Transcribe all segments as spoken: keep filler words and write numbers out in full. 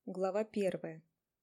Глава первая.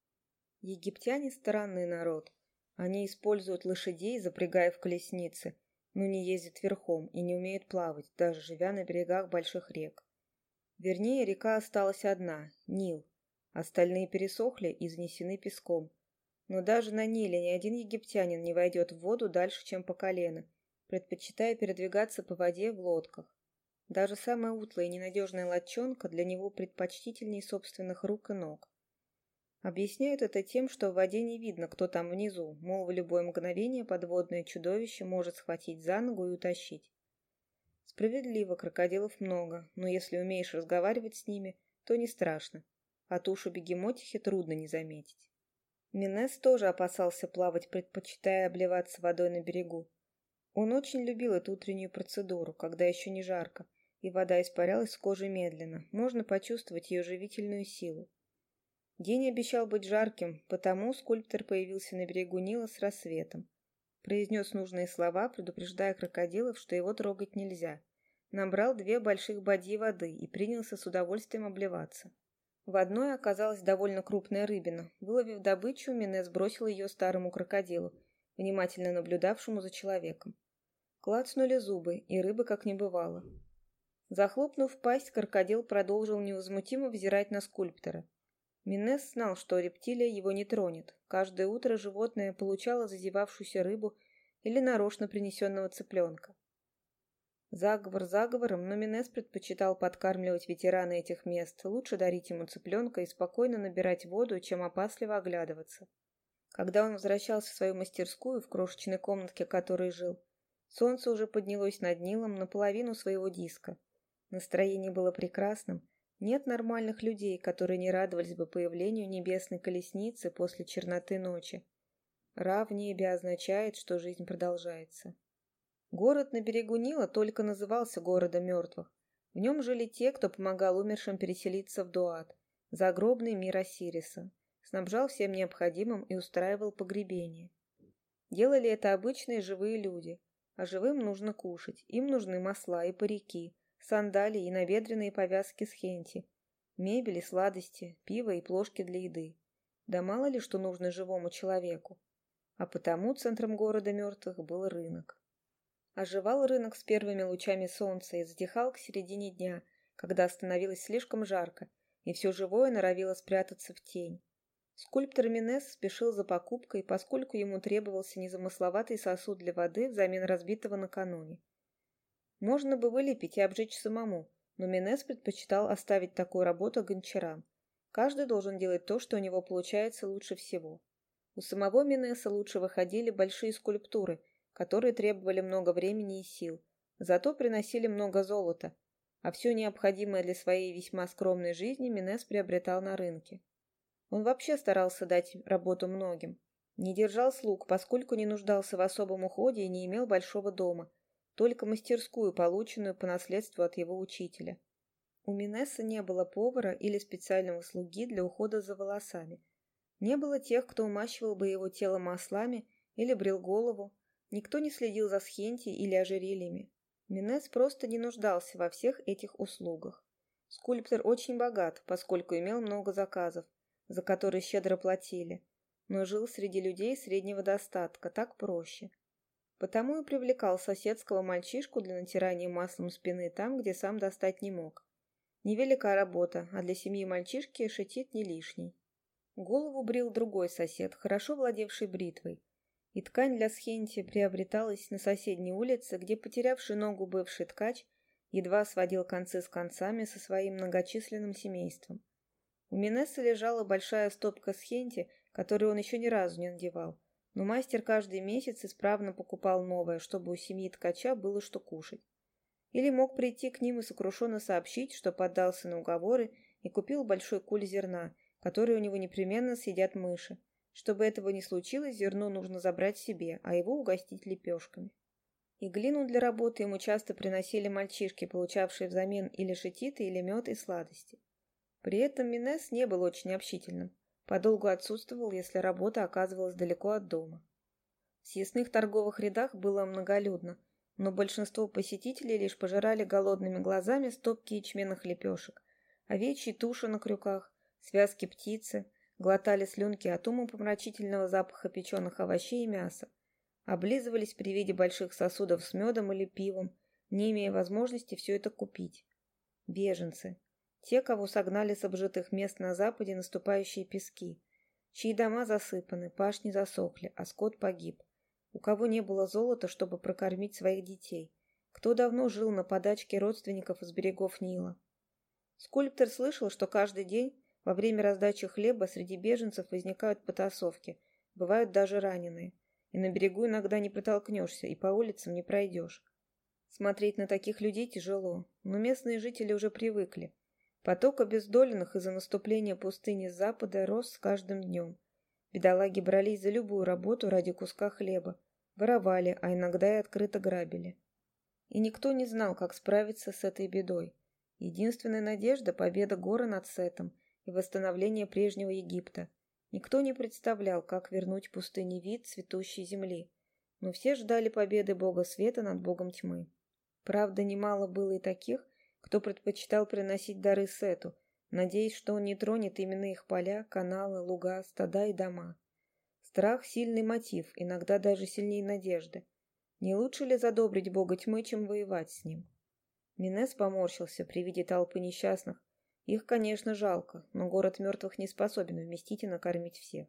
Египтяне странный народ. Они используют лошадей, запрягая в колесницы, но не ездят верхом и не умеют плавать, даже живя на берегах больших рек. Вернее, река осталась одна – Нил. Остальные пересохли и занесены песком. Но даже на Ниле ни один египтянин не войдет в воду дальше, чем по колено, предпочитая передвигаться по воде в лодках. Даже самая утлая и ненадежная лодчонка для него предпочтительнее собственных рук и ног. Объясняют это тем, что в воде не видно, кто там внизу, мол, в любое мгновение подводное чудовище может схватить за ногу и утащить. Справедливо, крокодилов много, но если умеешь разговаривать с ними, то не страшно, а тушу бегемотихи трудно не заметить. Минес тоже опасался плавать, предпочитая обливаться водой на берегу. Он очень любил эту утреннюю процедуру, когда еще не жарко, и вода испарялась с кожи медленно, можно почувствовать ее живительную силу. День обещал быть жарким, потому скульптор появился на берегу Нила с рассветом. Произнес нужные слова, предупреждая крокодилов, что его трогать нельзя. Набрал две больших бадьи воды и принялся с удовольствием обливаться. В одной оказалась довольно крупная рыбина. Выловив добычу, Минес бросил ее старому крокодилу, внимательно наблюдавшему за человеком. Клацнули зубы, и рыбы как не бывало. Захлопнув пасть, крокодил продолжил невозмутимо взирать на скульптора. Минес знал, что рептилия его не тронет. Каждое утро животное получало зазевавшуюся рыбу или нарочно принесенного цыпленка. Заговор заговором, но Минес предпочитал подкармливать ветерана этих мест, лучше дарить ему цыпленка и спокойно набирать воду, чем опасливо оглядываться. Когда он возвращался в свою мастерскую в крошечной комнатке, в которой жил, солнце уже поднялось над Нилом наполовину своего диска. Настроение было прекрасным. Нет нормальных людей, которые не радовались бы появлению небесной колесницы после черноты ночи. Ра в небе означает, что жизнь продолжается. Город на берегу Нила только назывался городом мертвых. В нем жили те, кто помогал умершим переселиться в Дуат, загробный мир Осириса, снабжал всем необходимым и устраивал погребение. Делали это обычные живые люди, а живым нужно кушать, им нужны масла и парики, сандалии и набедренные повязки с хенти, мебель и сладости, пиво и плошки для еды. Да мало ли что нужно живому человеку. А потому центром города мертвых был рынок. Оживал рынок с первыми лучами солнца и затихал к середине дня, когда становилось слишком жарко, и все живое норовило спрятаться в тень. Скульптор Минес спешил за покупкой, поскольку ему требовался незамысловатый сосуд для воды взамен разбитого накануне. Можно бы вылепить и обжечь самому, но Минес предпочитал оставить такую работу гончарам. Каждый должен делать то, что у него получается лучше всего. У самого Минеса лучше выходили большие скульптуры, которые требовали много времени и сил, зато приносили много золота, а все необходимое для своей весьма скромной жизни Минес приобретал на рынке. Он вообще старался дать работу многим. Не держал слуг, поскольку не нуждался в особом уходе и не имел большого дома, только мастерскую, полученную по наследству от его учителя. У Минеса не было повара или специального слуги для ухода за волосами. Не было тех, кто умащивал бы его тело маслами или брил голову. Никто не следил за схенти или ожерельями. Минес просто не нуждался во всех этих услугах. Скульптор очень богат, поскольку имел много заказов, за которые щедро платили, но жил среди людей среднего достатка, так проще. Потому и привлекал соседского мальчишку для натирания маслом спины там, где сам достать не мог. Невелика работа, а для семьи мальчишки шитит не лишний. Голову брил другой сосед, хорошо владевший бритвой, и ткань для схенти приобреталась на соседней улице, где потерявший ногу бывший ткач едва сводил концы с концами со своим многочисленным семейством. У Минеса лежала большая стопка схенти, которую он еще ни разу не надевал, но мастер каждый месяц исправно покупал новое, чтобы у семьи ткача было что кушать. Или мог прийти к ним и сокрушенно сообщить, что поддался на уговоры и купил большой куль зерна, который у него непременно съедят мыши. Чтобы этого не случилось, зерно нужно забрать себе, а его угостить лепешками. И глину для работы ему часто приносили мальчишки, получавшие взамен или шетиты, или мед и сладости. При этом Минес не был очень общительным. Подолгу отсутствовал, если работа оказывалась далеко от дома. В съестных торговых рядах было многолюдно, но большинство посетителей лишь пожирали голодными глазами стопки ячменных лепешек, овечьи туши на крюках, Связки птицы глотали слюнки от умопомрачительного запаха печеных овощей и мяса, облизывались при виде больших сосудов с медом или пивом, не имея возможности все это купить. Беженцы. Те, кого согнали с обжитых мест на западе наступающие пески, чьи дома засыпаны, пашни засохли, а скот погиб, у кого не было золота, чтобы прокормить своих детей, кто давно жил на подачке родственников из берегов Нила. Скульптор слышал, что каждый день во время раздачи хлеба среди беженцев возникают потасовки, бывают даже раненые, и на берегу иногда не протолкнешься и по улицам не пройдешь. Смотреть на таких людей тяжело, но местные жители уже привыкли. Поток обездоленных из-за наступления пустыни с запада рос с каждым днем. Бедолаги брались за любую работу ради куска хлеба, воровали, а иногда и открыто грабили. И никто не знал, как справиться с этой бедой. Единственная надежда — победа Гора над Сетом и восстановление прежнего Египта. Никто не представлял, как вернуть пустыне вид цветущей земли, но все ждали победы бога света над богом тьмы. Правда, немало было и таких, кто предпочитал приносить дары Сету, надеясь, что он не тронет именно их поля, каналы, луга, стада и дома. Страх — сильный мотив, иногда даже сильнее надежды. Не лучше ли задобрить бога тьмы, чем воевать с ним? Минес поморщился при виде толпы несчастных. Их, конечно, жалко, но город мертвых не способен вместить и накормить всех.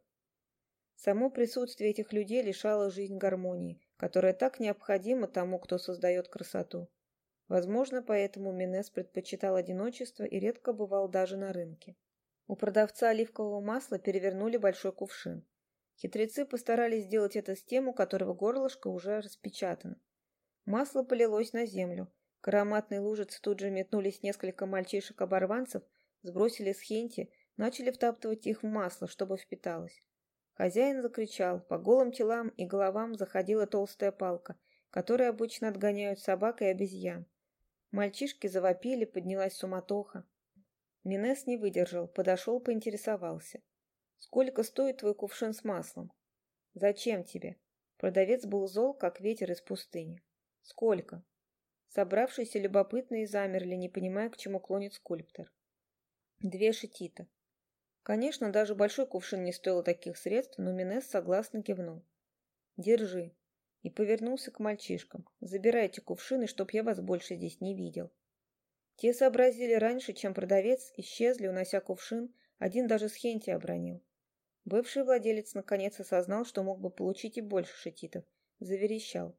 Само присутствие этих людей лишало жизнь гармонии, которая так необходима тому, кто создает красоту. Возможно, поэтому Минес предпочитал одиночество и редко бывал даже на рынке. У продавца оливкового масла перевернули большой кувшин. Хитрецы постарались сделать это с тем, у которого горлышко уже распечатано. Масло полилось на землю. К ароматной лужице тут же метнулись несколько мальчишек-оборванцев, сбросили схенти, начали втаптывать их в масло, чтобы впиталось. Хозяин закричал, по голым телам и головам заходила толстая палка, которой обычно отгоняют собак и обезьян. Мальчишки завопили, поднялась суматоха. Минес не выдержал, подошел, поинтересовался. «Сколько стоит твой кувшин с маслом?» «Зачем тебе?» Продавец был зол, как ветер из пустыни. «Сколько?» Собравшиеся любопытные замерли, не понимая, к чему клонит скульптор. «Две шетита». Конечно, даже большой кувшин не стоил таких средств, но Минес согласно кивнул. «Держи». И повернулся к мальчишкам. «Забирайте кувшины, чтоб я вас больше здесь не видел». Те сообразили раньше, чем продавец, исчезли, унося кувшин, один даже схенти обронил. Бывший владелец наконец осознал, что мог бы получить и больше шетитов. Заверещал.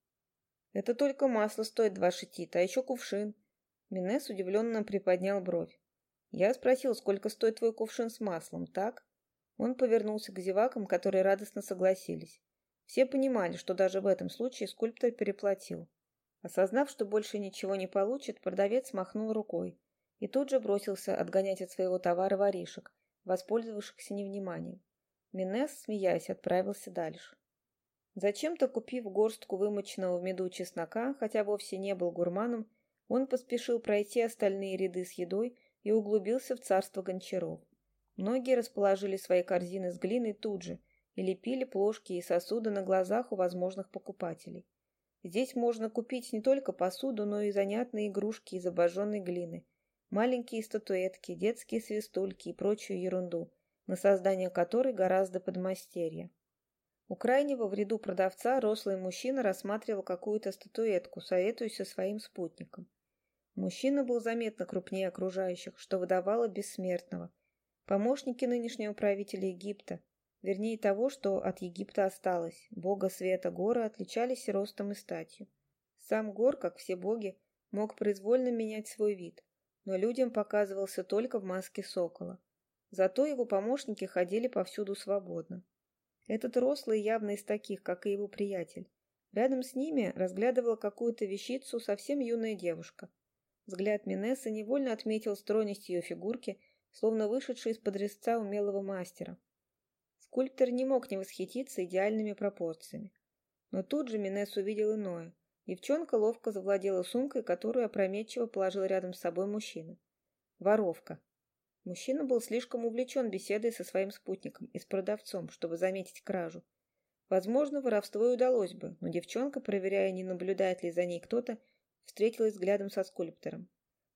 «Это только масло стоит два шетита, а еще кувшин». Минес удивленно приподнял бровь. «Я спросил, сколько стоит твой кувшин с маслом, так?» Он повернулся к зевакам, которые радостно согласились. Все понимали, что даже в этом случае скульптор переплатил. Осознав, что больше ничего не получит, продавец махнул рукой и тут же бросился отгонять от своего товара воришек, воспользовавшихся невниманием. Минес, смеясь, отправился дальше. Зачем-то купив горстку вымоченного в меду чеснока, хотя вовсе не был гурманом, он поспешил пройти остальные ряды с едой и углубился в царство гончаров. Многие расположили свои корзины с глиной тут же и лепили плошки и сосуды на глазах у возможных покупателей. Здесь можно купить не только посуду, но и занятные игрушки из обожженной глины, маленькие статуэтки, детские свистульки и прочую ерунду, на создание которой гораздо подмастерье. У крайнего в ряду продавца рослый мужчина рассматривал какую-то статуэтку, советуясь со своим спутником. Мужчина был заметно крупнее окружающих, что выдавало бессмертного. Помощники нынешнего правителя Египта, вернее того, что от Египта осталось, бога света Гора, отличались и ростом, и статью. Сам Гор, как все боги, мог произвольно менять свой вид, но людям показывался только в маске сокола. Зато его помощники ходили повсюду свободно. Этот рослый явно из таких, как и его приятель. Рядом с ними разглядывала какую-то вещицу совсем юная девушка. Взгляд Минеса невольно отметил стройность ее фигурки, словно вышедшей из-под резца умелого мастера. Скульптор не мог не восхититься идеальными пропорциями. Но тут же Минес увидел иное. Девчонка ловко завладела сумкой, которую опрометчиво положил рядом с собой мужчина. Воровка. Мужчина был слишком увлечен беседой со своим спутником и с продавцом, чтобы заметить кражу. Возможно, воровство и удалось бы, но девчонка, проверяя, не наблюдает ли за ней кто-то, встретилась взглядом со скульптором.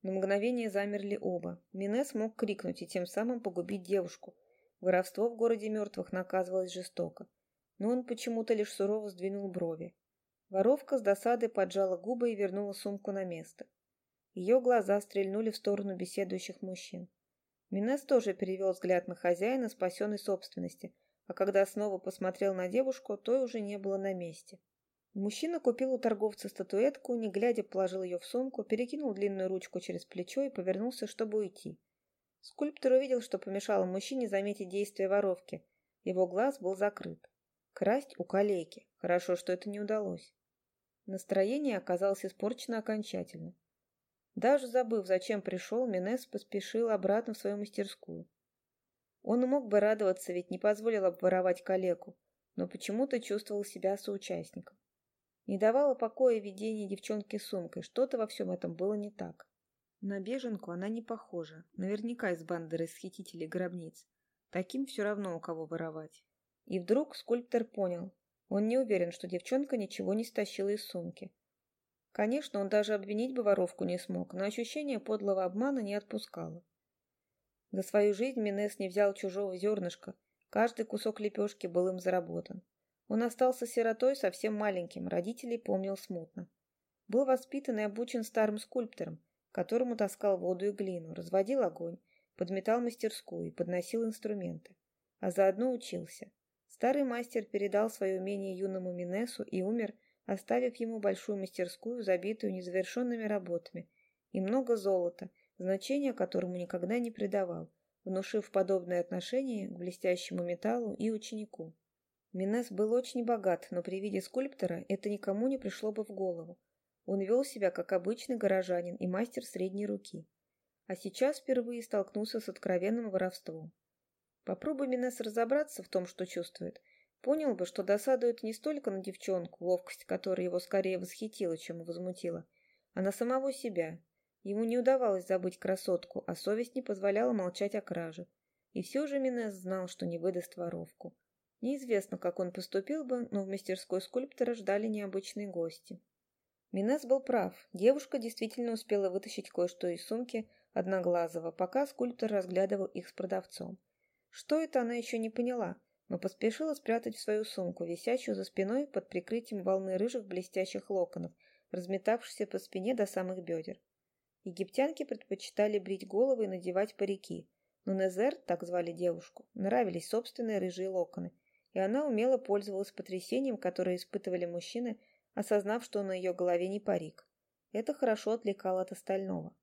На мгновение замерли оба. Мине смог крикнуть и тем самым погубить девушку. Воровство в городе мертвых наказывалось жестоко. Но он почему-то лишь сурово сдвинул брови. Воровка с досадой поджала губы и вернула сумку на место. Ее глаза стрельнули в сторону беседующих мужчин. Минес тоже перевел взгляд на хозяина спасенной собственности, а когда снова посмотрел на девушку, той уже не было на месте. Мужчина купил у торговца статуэтку, не глядя положил ее в сумку, перекинул длинную ручку через плечо и повернулся, чтобы уйти. Скульптор увидел, что помешало мужчине заметить действия воровки. Его глаз был закрыт. Красть у калеки. Хорошо, что это не удалось. Настроение оказалось испорчено окончательно. Даже забыв, зачем пришел, Минес поспешил обратно в свою мастерскую. Он мог бы радоваться, ведь не позволил обворовать калеку, но почему-то чувствовал себя соучастником. Не давало покоя видение девчонки с сумкой, что-то во всем этом было не так. На беженку она не похожа, наверняка из банды расхитителей гробниц. Таким все равно у кого воровать. И вдруг скульптор понял, он не уверен, что девчонка ничего не стащила из сумки. Конечно, он даже обвинить бы воровку не смог, но ощущение подлого обмана не отпускало. За свою жизнь Минес не взял чужого зернышка, каждый кусок лепешки был им заработан. Он остался сиротой совсем маленьким, родителей помнил смутно. Был воспитан и обучен старым скульптором, которому таскал воду и глину, разводил огонь, подметал мастерскую и подносил инструменты. А заодно учился. Старый мастер передал свое умение юному Минесу и умер, оставив ему большую мастерскую, забитую незавершенными работами, и много золота, значения которому никогда не придавал, внушив подобное отношение к блестящему металлу и ученику. Минес был очень богат, но при виде скульптора это никому не пришло бы в голову. Он вел себя как обычный горожанин и мастер средней руки. А сейчас впервые столкнулся с откровенным воровством. Попробуй Минес разобраться в том, что чувствует, понял бы, что досадует не столько на девчонку, ловкость которой его скорее восхитила, чем возмутила, а на самого себя. Ему не удавалось забыть красотку, а совесть не позволяла молчать о краже. И все же Минес знал, что не выдаст воровку. Неизвестно, как он поступил бы, но в мастерской скульптора ждали необычные гости. Минес был прав. Девушка действительно успела вытащить кое-что из сумки Одноглазого, пока скульптор разглядывал их с продавцом. Что это, она еще не поняла, но поспешила спрятать в свою сумку, висящую за спиной под прикрытием волны рыжих блестящих локонов, разметавшихся по спине до самых бедер. Египтянки предпочитали брить головы и надевать парики, но Незер, так звали девушку, нравились собственные рыжие локоны, и она умело пользовалась потрясением, которое испытывали мужчины, осознав, что на ее голове не парик. Это хорошо отвлекало от остального.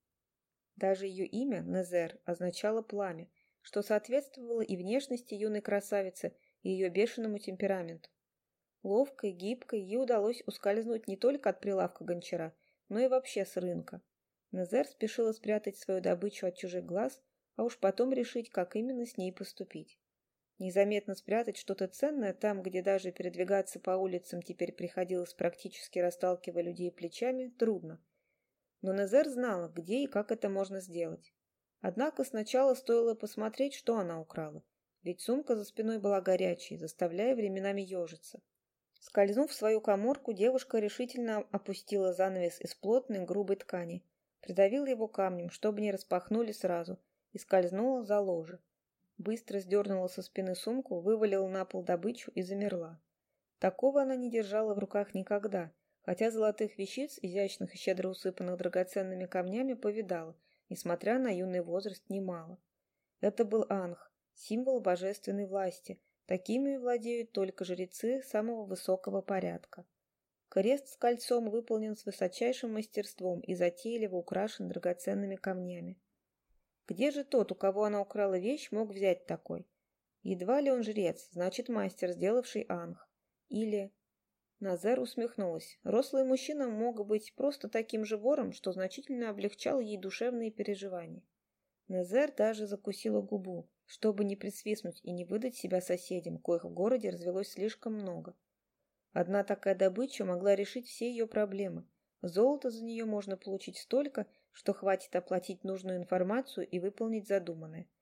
Даже ее имя, Незер, означало пламя, что соответствовало и внешности юной красавицы, и ее бешеному темпераменту. Ловкой, гибкой ей удалось ускользнуть не только от прилавка гончара, но и вообще с рынка. Незер спешила спрятать свою добычу от чужих глаз, а уж потом решить, как именно с ней поступить. Незаметно спрятать что-то ценное там, где даже передвигаться по улицам теперь приходилось практически расталкивая людей плечами, трудно. Но Незер знала, где и как это можно сделать. Однако сначала стоило посмотреть, что она украла, ведь сумка за спиной была горячей, заставляя временами ежиться. Скользнув в свою каморку, девушка решительно опустила занавес из плотной грубой ткани, придавила его камнем, чтобы не распахнули сразу, и скользнула за ложе. Быстро сдернула со спины сумку, вывалила на пол добычу и замерла. Такого она не держала в руках никогда, хотя золотых вещиц, изящных и щедро усыпанных драгоценными камнями, повидала, несмотря на юный возраст, немало. Это был анх, символ божественной власти. Такими владеют только жрецы самого высокого порядка. Крест с кольцом выполнен с высочайшим мастерством и затейливо украшен драгоценными камнями. Где же тот, у кого она украла вещь, мог взять такой? Едва ли он жрец, значит мастер, сделавший анх. Или... Назер усмехнулась. Рослый мужчина мог быть просто таким же вором, что значительно облегчал ей душевные переживания. Назер даже закусила губу, чтобы не присвистнуть и не выдать себя соседям, коих в городе развелось слишком много. Одна такая добыча могла решить все ее проблемы. Золота за нее можно получить столько, что хватит оплатить нужную информацию и выполнить задуманное.